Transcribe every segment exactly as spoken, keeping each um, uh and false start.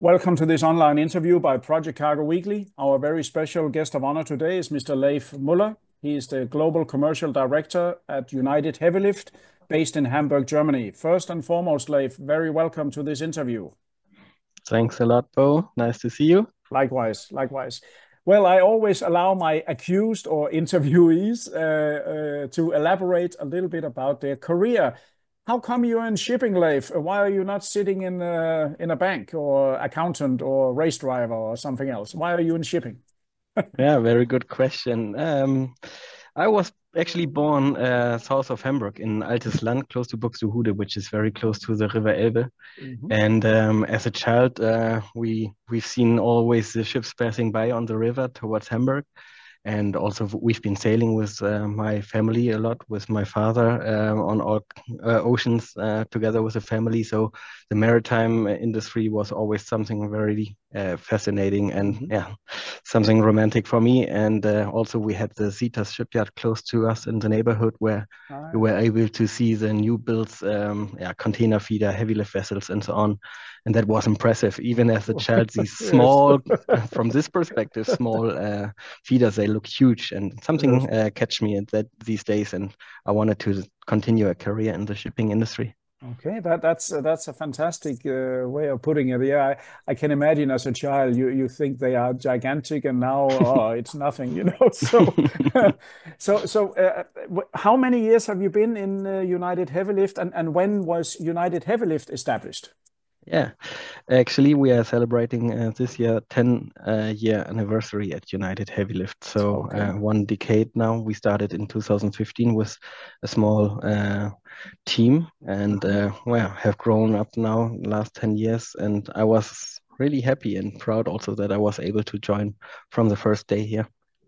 Welcome to this online interview by Project Cargo Weekly. Our very special guest of honor today is Mister Leif Müller. He is the Global Commercial Director at United Heavy Lift, based in Hamburg, Germany. First and foremost, Leif, very welcome to this interview. Thanks a lot, Bo. Nice to see you. Likewise, likewise. Well, I always allow my accused or interviewees uh, uh, to elaborate a little bit about their career. How come you're in shipping, Leif? Why are you not sitting in a, in a bank or accountant or race driver or something else? Why are you in shipping? Yeah, very good question. Um, I was actually born uh, south of Hamburg in Altes Land, close to Buxtehude, which is very close to the River Elbe. Mhm. And um, as a child, uh, we we've seen always the ships passing by on the river towards Hamburg. And also, we've been sailing with uh, my family a lot, with my father uh, on all uh, oceans uh, together with the family. So the maritime industry was always something very uh, fascinating and Mhm. yeah, something romantic for me. And uh, also, we had the Zetas shipyard close to us in the neighborhood where Ah, we were able to see the new builds, um, yeah, container feeder, heavy lift vessels, and so on. And that was impressive, even as a child. These yes. small, from this perspective, small uh, feeders, they look huge, and Yes. something uh, catch me at that these days. And I wanted to continue a career in the shipping industry. Okay, that that's uh, that's a fantastic uh, way of putting it. Yeah, I, I can imagine as a child, you you think they are gigantic, and now oh, it's nothing, you know. So, so so, uh, w- how many years have you been in uh, United Heavy Lift, and and when was United Heavy Lift established? Yeah, actually, we are celebrating uh, this year ten uh, year anniversary at United Heavy Lift. So uh, Okay. one decade now. We started in two thousand fifteen with a small uh, team, and Mhm. uh, well, have grown up now last ten years. And I was really happy and proud also that I was able to join from the first day here.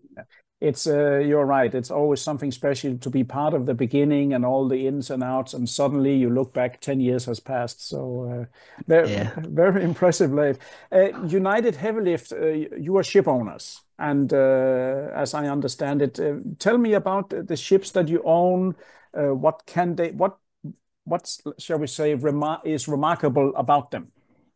It's uh, you're right. It's always something special to be part of the beginning and all the ins and outs, and suddenly you look back, ten years has passed. So uh, very, Yeah. very impressive, Leif. Uh, United Heavy Lift, uh, you are ship owners, and uh, as I understand it, uh, tell me about the ships that you own. Uh, what can they? What what's shall we say remar is remarkable about them?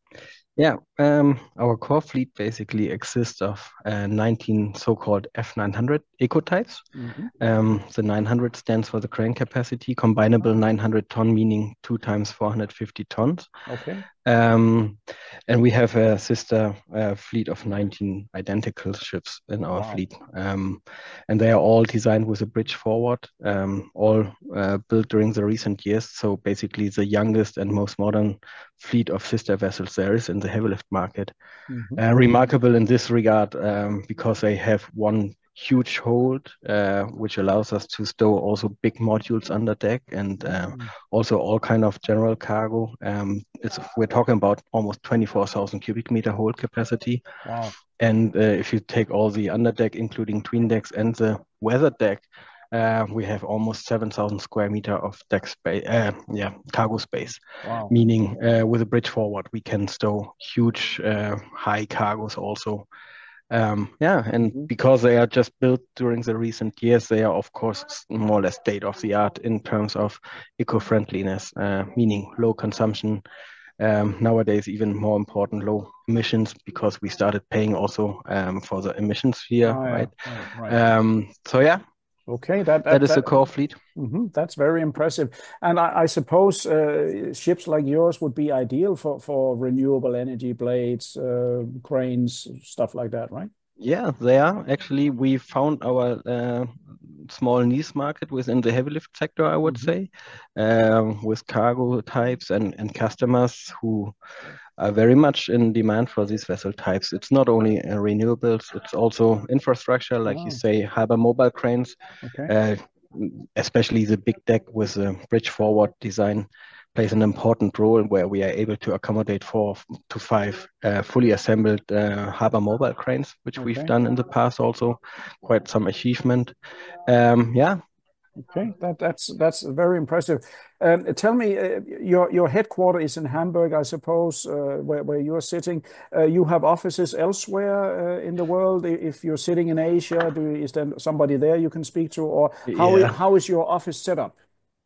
Yeah, um, our core fleet basically exists of uh, nineteen so-called F nine hundred eco types. Mhm. Um, the nine hundred stands for the crane capacity, combinable Ah, nine hundred ton, meaning two times four hundred fifty tons. okay. Um, and we have a sister uh, fleet of nineteen identical ships in our Wow. fleet. Um, and they are all designed with a bridge forward, um, all uh, built during the recent years. So basically, the youngest and most modern fleet of sister vessels there is in the heavy lift market. Mhm. Uh, remarkable in this regard um, because they have one huge hold, uh, which allows us to stow also big modules under deck and uh, Mm. also all kind of general cargo. Um, it's we're talking about almost twenty-four thousand cubic meter hold capacity. Wow. And uh, if you take all the underdeck, including tween decks and the weather deck, uh, we have almost seven thousand square meter of deck space, uh, yeah, cargo space, Wow. meaning uh, with a bridge forward, we can stow huge, uh, high cargos also. Um, yeah, and Mhm. because they are just built during the recent years, they are, of course, more or less state of the art in terms of eco-friendliness, uh, meaning low consumption. Um, nowadays, even more important, low emissions, because we started paying also um, for the emissions here, Oh, yeah. right? Right. Right. Um, so yeah, Okay, that that that is the that core fleet. mhm, that's very impressive. And I, I suppose uh, ships like yours would be ideal for for renewable energy blades, uh, cranes, stuff like that, right? Yeah, they are. Actually, we found our uh, small niche market within the heavy lift sector, I would Hmm. say, um, with cargo types and, and customers who are very much in demand for these vessel types. It's not only uh, renewables, it's also infrastructure, like you Oh, say, harbor mobile cranes, okay. uh, especially the big deck with a bridge forward design plays an important role where we are able to accommodate four to five uh, fully assembled uh, harbor mobile cranes, which we've Okay. done in the past also, quite some achievement. Um, yeah, Okay. That that's that's very impressive. Um, tell me, uh, your your headquarter is in Hamburg, I suppose, uh, where where you're sitting. Uh, you have offices elsewhere uh, in the world. I- If you're sitting in Asia, do is there somebody there you can speak to, or how i- yeah. how is your office set up?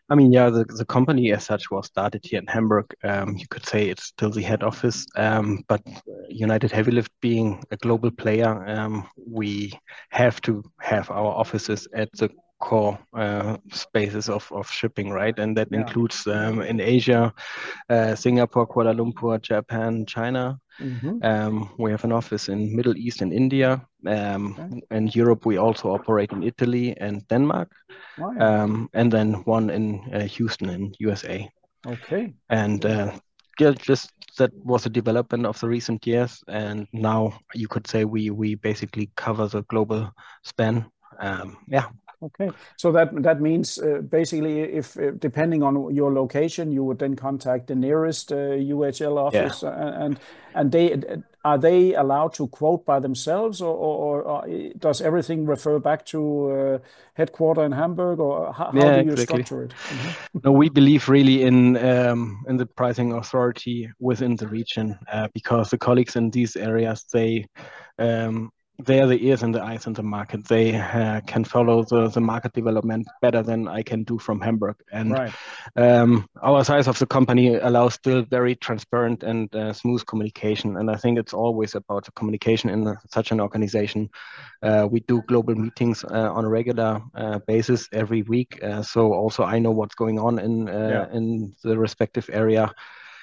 I mean, yeah, the, the company as such was started here in Hamburg. Um, you could say it's still the head office, um, but United Heavy Lift being a global player, um, we have to have our offices at the core uh, spaces of, of shipping, right? And that Yeah. includes um, in Asia, uh, Singapore, Kuala Lumpur, Japan, China. Mm-hmm. Um, we have an office in Middle East and India. Um, Okay. and Europe, we also operate in Italy and Denmark, Oh, yeah. um, and then one in uh, Houston in U S A. Okay. And uh, yeah, just that was a development of the recent years, and now you could say we we basically cover the global span. Um, yeah, Okay. So that that means uh, basically, if uh, depending on your location, you would then contact the nearest uh, U H L yeah. office, uh, and and they are they allowed to quote by themselves, or or, or does everything refer back to uh, headquarter in Hamburg, or how, how Yeah, do you exactly. structure it? Mhm. No, we believe really in um, in the pricing authority within the region, uh, because the colleagues in these areas, they um, they are the ears and the eyes in the market. They uh, can follow the, the market development better than I can do from Hamburg. And Right. um, our size of the company allows still very transparent and uh, smooth communication. And I think it's always about the communication in a, such an organization. Uh, we do global meetings uh, on a regular uh, basis every week. Uh, so also I know what's going on in uh, Yeah. in the respective area.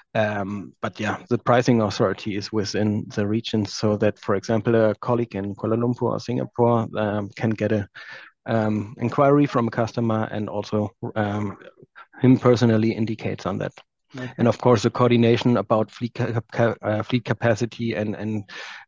Um, but yeah, the pricing authority is within the region, so that, for example, a colleague in Kuala Lumpur or Singapore um, can get a um, inquiry from a customer, and also um, him personally indicates on that. And Okay. of course, the coordination about fleet ca ca uh, fleet capacity and and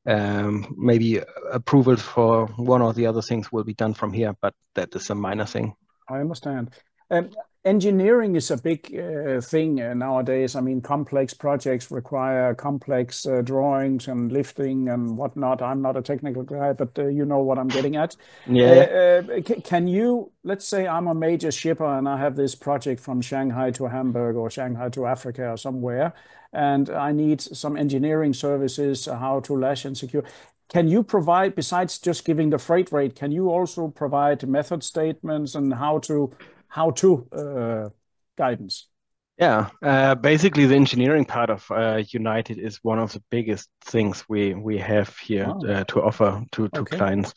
um, maybe approvals for one or the other things will be done from here, but that is a minor thing. I understand. Um, Engineering is a big uh, thing uh, nowadays. I mean, complex projects require complex uh, drawings and lifting and whatnot. I'm not a technical guy, but uh, you know what I'm getting at. Uh, Yeah, uh, ca- can you, let's say I'm a major shipper and I have this project from Shanghai to Hamburg or Shanghai to Africa or somewhere, and I need some engineering services, uh, how to lash and secure. Can you provide, besides just giving the freight rate, can you also provide method statements and how to how to uh, guidance? yeah. Uh, basically, the engineering part of uh, United is one of the biggest things we we have here Oh, uh, to offer to to okay. clients.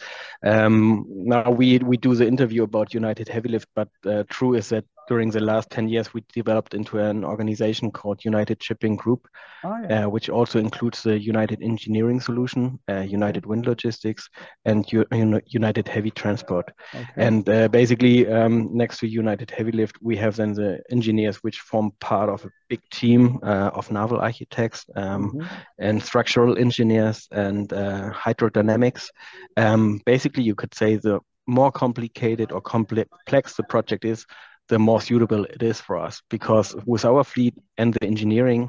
Um, now we we do the interview about United Heavy Lift, but uh, true is that during the last ten years we developed into an organization called United Shipping Group, Oh, yeah. uh, which also includes the United Engineering Solution, uh, Okay. United Wind Logistics, and U United Heavy Transport. Okay. And uh, basically, um, next to United Heavy Lift, we have then the engineers which form part of a big team uh, of naval architects um, Hmm. and structural engineers and uh, hydrodynamics. Um, basically, you could say the more complicated or complex the project is, the more suitable it is for us, because with our fleet and the engineering,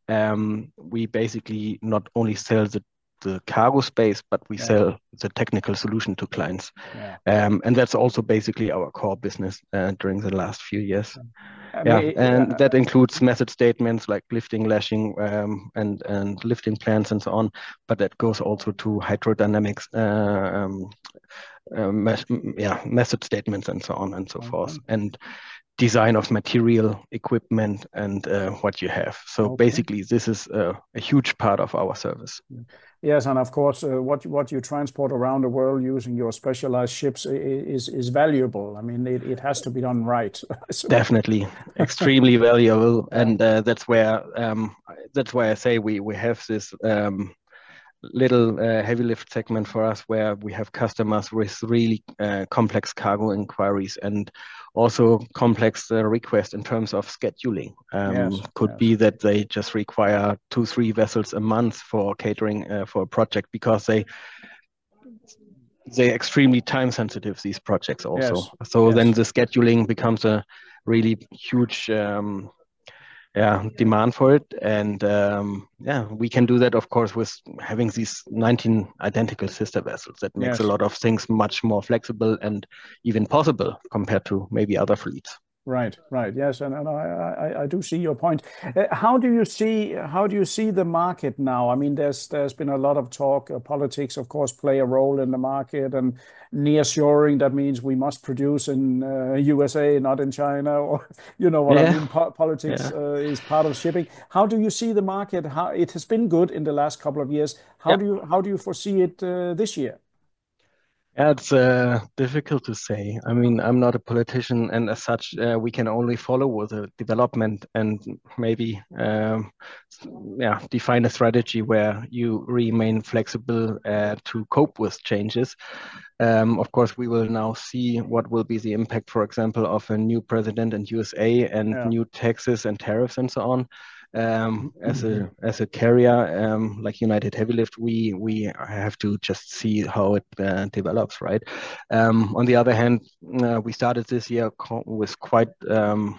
um, we basically not only sell the the cargo space, but we Yeah. sell the technical solution to clients. Yeah. Um, and that's also basically our core business uh, during the last few years. I Yeah, mean, and that uh, includes method statements like lifting, lashing, um, and and lifting plans and so on. But that goes also to hydrodynamics, uh, um, uh, mes- yeah, method statements and so on and so forth. okay. And design of material, equipment, and uh, what you have. So Okay. basically, this is a, a huge part of our service. Yes, and of course, uh, what what you transport around the world using your specialized ships is is valuable. I mean, it, it has to be done right. So, Definitely, extremely valuable, yeah. and uh, that's where um, that's why I say we we have this um, little uh, heavy lift segment for us, where we have customers with really uh, complex cargo inquiries and also complex uh, requests in terms of scheduling. Um, Yes. could Yes. be that they just require two, three vessels a month for catering uh, for a project, because they they're extremely time sensitive, these projects also. Yes. So then Yes. the scheduling becomes a really huge um, yeah demand for it, and um, yeah, we can do that, of course, with having these nineteen identical sister vessels. That makes a Yes. lot of things much more flexible and even possible compared to maybe other fleets. Right, right. Yes, and, and I, I, I do see your point. Uh, how do you see how do you see the market now? I mean, there's there's been a lot of talk. Uh, politics, of course, play a role in the market, and nearshoring. That means we must produce in uh, U S A, not in China, or you know what I Yeah, mean. Po politics yeah, uh, is part of shipping. How do you see the market? How it has been good in the last couple of years. How yeah. do you how do you foresee it uh, this year? Yeah, it's uh, difficult to say. I mean, I'm not a politician, and as such, uh, we can only follow with the development and maybe, um, s- yeah, define a strategy where you remain flexible uh, to cope with changes. Um, of course, we will now see what will be the impact, for example, of a new president in U S A and Yeah. new taxes and tariffs and so on. Um, as a as a carrier um, like United Heavy Lift, we we have to just see how it uh, develops, right? Um, on the other hand, uh, we started this year co- with quite um,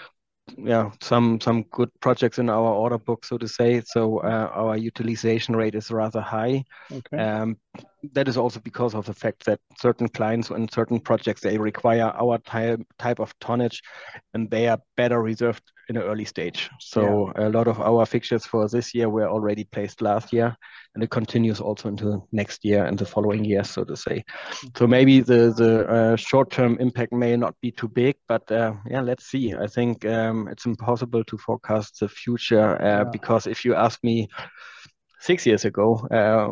yeah some some good projects in our order book, so to say. So uh, our utilization rate is rather high. Okay. Um, that is also because of the fact that certain clients and certain projects they require our type type of tonnage, and they are better reserved in an early stage. Yeah. So a lot of our fixtures for this year were already placed last year, and it continues also into next year and the following year, so to say. So maybe the the uh, short term impact may not be too big, but uh, yeah, let's see. I think um, it's impossible to forecast the future uh, Yeah. because if you ask me six years ago, uh,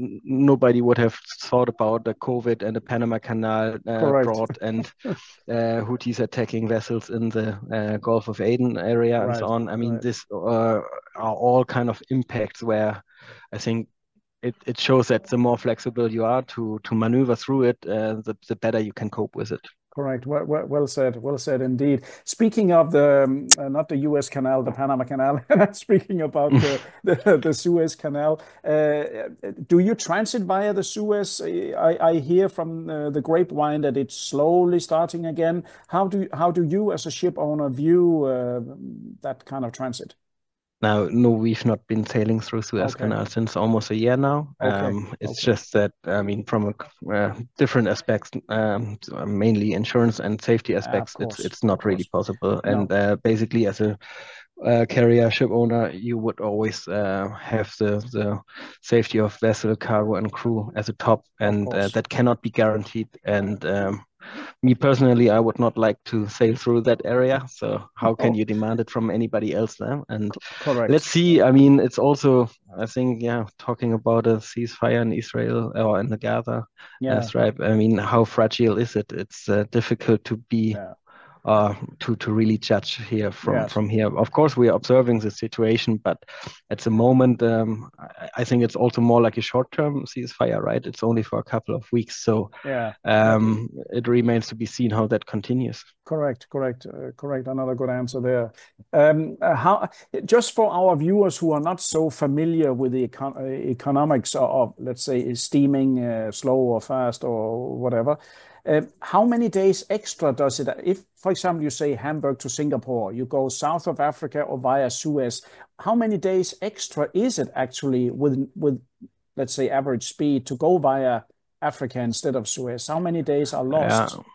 nobody would have thought about the COVID and the Panama Canal uh, Correct. drought and uh, Houthis attacking vessels in the uh, Gulf of Aden area and so Right. on. I mean, Right. this uh, are all kind of impacts where I think it, it shows that the more flexible you are to to maneuver through it, uh, the, the better you can cope with it. Correct. Well, well, well said. Well said indeed. Speaking of the um, uh, not the U S Canal, the Panama Canal. Speaking about the the, the Suez Canal, uh, do you transit via the Suez? I, I hear from uh, the grapevine that it's slowly starting again. How do how do you, as a ship owner, view uh, that kind of transit? Now, no, we've not been sailing through Suez Okay. Canal since almost a year now. Okay. Um, it's Okay. just that, I mean, from a, uh, different aspects, um, so mainly insurance and safety Ah, of aspects, it's course. it's Of not really course. possible. And No. uh, basically, as a uh, carrier ship owner, you would always uh, have the the safety of vessel, cargo, and crew as a top, Of and uh, course. that cannot be guaranteed. And um, me personally, I would not like to sail through that area. So how can Oh, you demand it from anybody else then? And let's correct. see. I mean, it's also, I think, yeah, talking about a ceasefire in Israel or in the Gaza uh, Yeah. Strip. I mean, how fragile is it? It's uh, difficult to be Yeah. uh, to to really judge here from Yes. from here. Of course, we are observing the situation, but at the moment, um, I, I think it's also more like a short-term ceasefire, right? It's only for a couple of weeks, so Yeah. Yeah. um, it remains to be seen how that continues. Correct, correct, uh, correct. Another good answer there. Um, uh, how, just for our viewers who are not so familiar with the econ uh, economics of, of, let's say, steaming uh, slow or fast or whatever, uh, how many days extra does it? If, for example, you say Hamburg to Singapore, you go south of Africa or via Suez, how many days extra is it actually with with, let's say, average speed to go via Africa instead of Suez? How many days are Yeah, lost?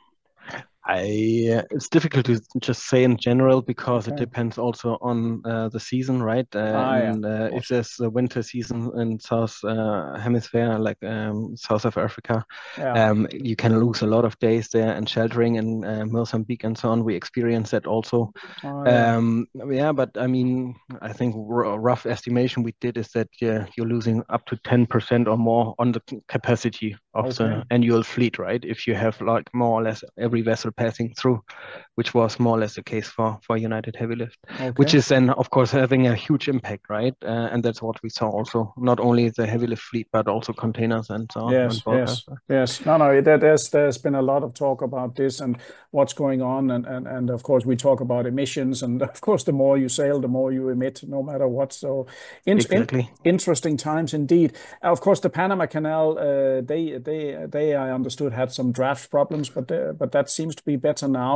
I it's difficult to just say in general because it Okay. depends also on uh, the season, right? Uh, Ah, yeah, and of uh, if course. there's a winter season in South uh, Hemisphere, like um, south of Africa, Yeah. um, you can lose a lot of days there and sheltering in uh, Mozambique and so on. We experience that also. Oh, yeah. Um, yeah, but I mean, I think r- rough estimation we did is that yeah, you're losing up to ten percent or more on the c- capacity of Okay. the annual fleet, right? If you have like more or less every vessel passing through, which was more or less the case for for United Heavy Lift, which Okay. is then of course having a huge impact, right? Uh, and that's what we saw also, not only the heavy lift fleet, but also containers and so on on Yes, board yes, vessels. yes. No, no, there, there's there's been a lot of talk about this and what's going on, and and and of course we talk about emissions, and of course the more you sail, the more you emit, no matter what. So, in, in, Exactly. interesting times indeed. Of course, the Panama Canal, uh, they they they I understood had some draft problems, but uh, but that seems to be better now.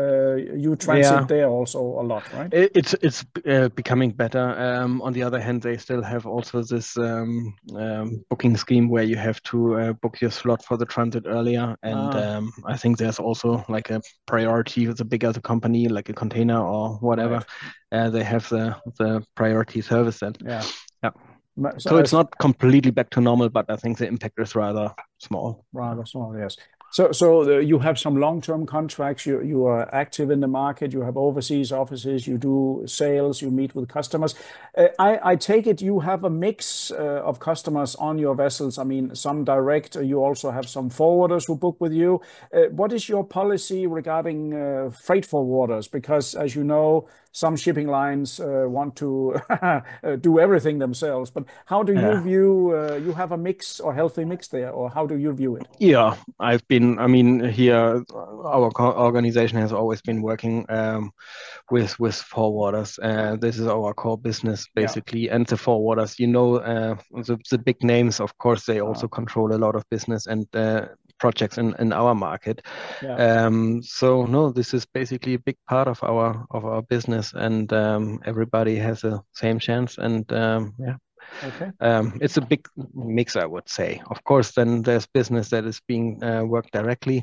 uh, you transit Yeah, there also a lot, right? it, it's it's uh, becoming better. Um, on the other hand, they still have also this um, um, booking scheme where you have to uh, book your slot for the transit earlier, and Ah, um, I think there's also like a priority. The bigger the company, like a container or whatever, right. uh, they have the the priority service then. Yeah. Yeah. Ma- So So it's as not completely back to normal, but I think the impact is rather small. rather small, yes. So, so the, you have some long-term contracts. You you are active in the market. You have overseas offices. You do sales. You meet with customers. Uh, I I take it you have a mix uh, of customers on your vessels. I mean, some direct. uh, You also have some forwarders who book with you. Uh, what is your policy regarding uh, freight forwarders? Because as you know, some shipping lines uh, want to uh, do everything themselves. But how do you Yeah. view? Uh, you have a mix or healthy mix there, or how do you view it? Yeah, I've been, I mean, here our co- organization has always been working um, with with forwarders. Uh, this is our core business Yeah. basically, and the forwarders, you know, uh, the the big names, of course, they Ah, also control a lot of business and uh, projects in in our market. yeah. Um, so no, this is basically a big part of our of our business, and um, everybody has a same chance, and um, yeah. Okay. Um, it's a big mix, I would say. Of course, then there's business that is being uh, worked directly.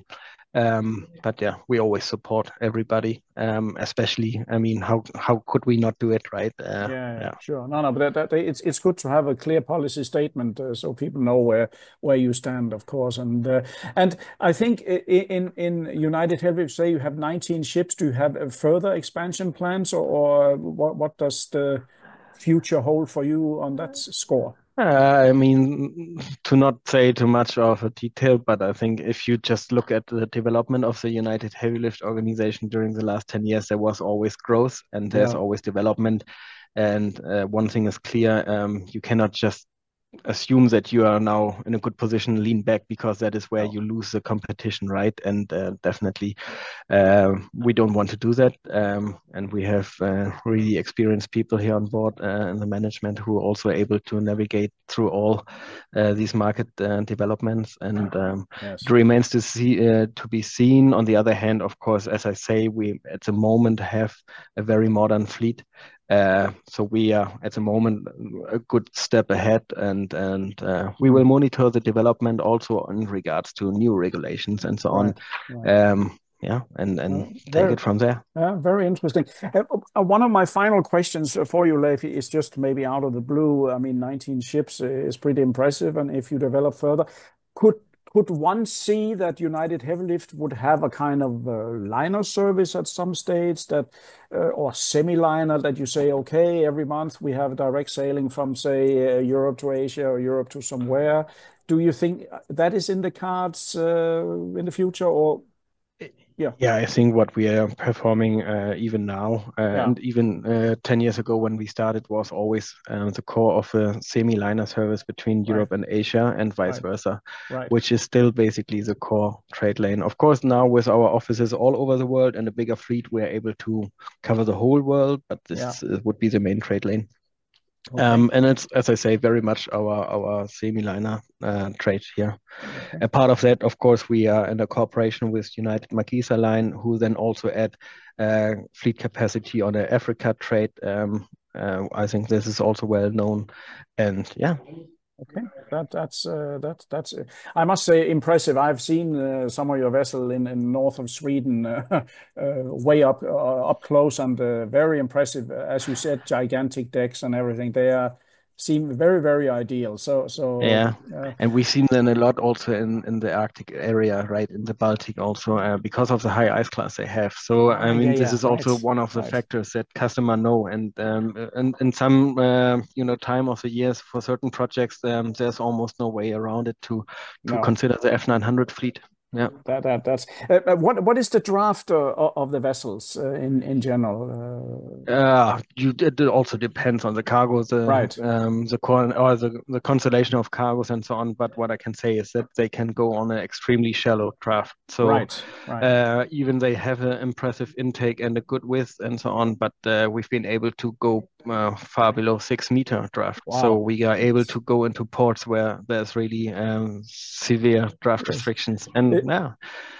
Um, but yeah, we always support everybody, um, especially, I mean, how how could we not do it, right? Uh, Yeah, yeah, yeah. sure. No, no, but that, that it's it's good to have a clear policy statement uh, so people know where where you stand, of course. And uh, and I think i- i- in in United Heavy, you say you have nineteen ships. Do you have uh, further expansion plans, or, or what what does the future hold for you on that s- score? Uh, I mean, to not say too much of a detail, but I think if you just look at the development of the United Heavy Lift organization during the last ten years, there was always growth and there's Yeah. always development. And uh, one thing is clear, um, you cannot just assume that you are now in a good position, lean back, because that is where No. you lose the competition, right? And uh, definitely, uh, we don't want to do that. Um, and we have uh, really experienced people here on board uh, in the management who are also able to navigate through all uh, these market uh, developments. And um, it Yes. remains to see uh, to be seen. On the other hand, of course, as I say, we at the moment have a very modern fleet. Uh, so we are at the moment a good step ahead, and and uh, we will Mm. monitor the development also in regards to new regulations and so on. Right. Right. Um, yeah, and Uh, and take very, it from there. uh, very interesting. Uh, uh, one of my final questions for you, Leif, is just maybe out of the blue. I mean, nineteen ships is pretty impressive, and if you develop further, could could one see that United Heavy Lift would have a kind of uh, liner service at some stage that, uh, or semi-liner that you say, okay, every month we have direct sailing from, say, uh, Europe to Asia or Europe to somewhere. Do you think that is in the cards uh, in the future, or yeah, Yeah, I think what we are performing uh, even now, uh, yeah, and even uh, ten years ago when we started, was always uh, the core of a semi-liner service between right, Europe and Asia and vice right, versa, right. which is still basically the core trade lane. Of course, now with our offices all over the world and a bigger fleet, we're able to cover the whole world, but Yeah. this uh, would be the main trade lane. Okay. Um, and it's, as I say, very much our our semi-liner uh, trade here. Okay. A part of that, of course, we are in a cooperation with United Marquesa Line, who then also add uh, fleet capacity on the Africa trade. Um, uh, I think this is also well known, and yeah, Okay. That that's uh, that that's uh, I must say impressive. I've seen uh, some of your vessel in in north of Sweden, uh, uh, way up uh, up close and uh, very impressive. As you said, gigantic decks and everything. They are seem very very ideal. So so yeah. uh, And we've seen them a lot also in, in the Arctic area, right, in the Baltic also, uh, because of the high ice class they have. So, I ah yeah mean, this yeah is also right one of the right factors that customer know. And um, in, in some, uh, you know, time of the years for certain projects, um, there's almost no way around it to to no. consider the F nine hundred fleet. Yeah. That that that's uh, uh, what what is the draft uh, o- of the vessels uh, in in general? Uh, Uh, you it also depends on the cargo, the right, um the con or the, the constellation of cargos and so on. But what I can say is that they can go on an extremely shallow draft. So right, right. uh, even they have an impressive intake and a good width and so on. But uh, we've been able to go uh, far below six meter draft. So Wow. we are able to go into ports where there's really um, severe draft Yes. restrictions. And It, yeah,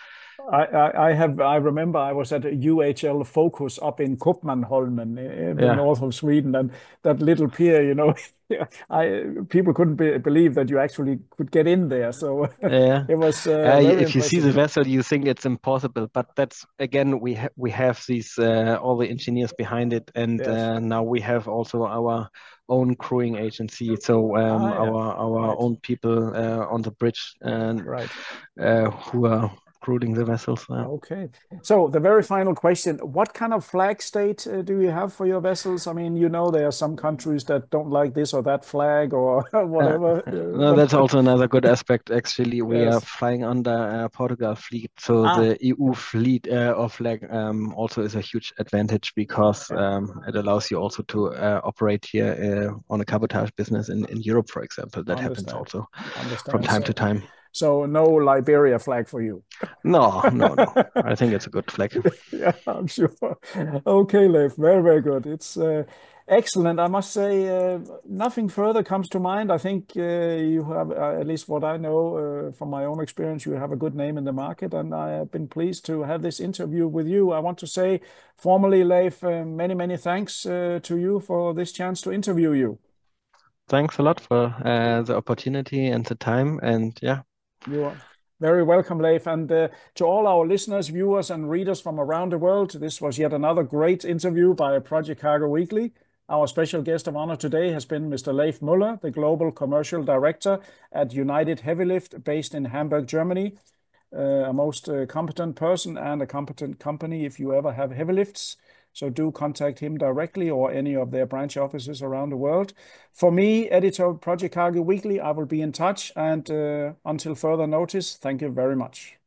I, I, I have I remember I was at a U H L Focus up in Köpmanholmen in the Yeah. north of Sweden, and that little pier, you know, I people couldn't be, believe that you actually could get in there. So Yeah. it was uh, Uh, very if you see impressive. the vessel, you think it's impossible, but that's again we ha we have these uh, all the engineers behind it, and Yes. uh, now we have also our own crewing agency. So um, Ah, yeah. our our Right. own people uh, on the bridge and Right. uh, who are crewing the vessels. Uh, Okay. So the very final question, what kind of flag state uh, do you have for your vessels? I mean, you know, there are some countries that don't like this or that flag or Uh, whatever. Uh, no, but that's also another good aspect. Actually, we are yes. flying under uh, Portugal fleet, so Ah, the E U fleet uh, or flag um, also is a huge advantage because yeah. um, it allows you also to uh, operate here uh, on a cabotage business in, in Europe, for example. That happens Understand. also from Understand. time to So, time. so no Liberia flag for you. No, no, no. I think it's a good flag. Yeah, I'm sure. Okay, Leif, very, very good. It's uh, excellent. I must say, uh, nothing further comes to mind. I think uh, you have, uh, at least what I know uh, from my own experience, you have a good name in the market, and I have been pleased to have this interview with you. I want to say formally, Leif, uh, many, many thanks uh, to you for this chance to interview you. Thanks a lot for uh, the opportunity and the time. And yeah, You are very welcome, Leif. And uh, to all our listeners, viewers, and readers from around the world, this was yet another great interview by Project Cargo Weekly. Our special guest of honor today has been Mister Leif Müller, the Global Commercial Director at United Heavy Lift, based in Hamburg, Germany. Uh, a most uh, competent person and a competent company if you ever have heavy lifts. So do contact him directly or any of their branch offices around the world. For me, editor of Project Cargo Weekly, I will be in touch. And uh, until further notice, thank you very much.